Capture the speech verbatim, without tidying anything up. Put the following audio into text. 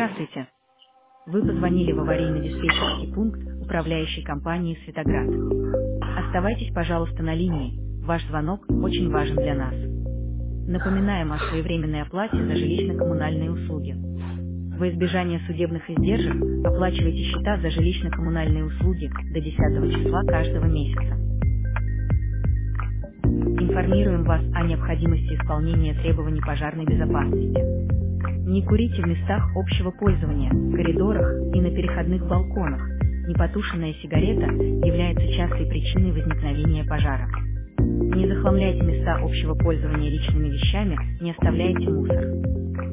Здравствуйте. Вы позвонили в аварийно-диспетчерский пункт управляющей компании «Светоград». Оставайтесь, пожалуйста, на линии. Ваш звонок очень важен для нас. Напоминаем о своевременной оплате за жилищно-коммунальные услуги. Во избежание судебных издержек оплачивайте счета за жилищно-коммунальные услуги до десятого числа каждого месяца. Информируем вас о необходимости исполнения требований пожарной безопасности. Не курите в местах общего пользования, коридорах и на переходных балконах. Непотушенная сигарета является частой причиной возникновения пожара. Не захламляйте места общего пользования личными вещами, не оставляйте мусор.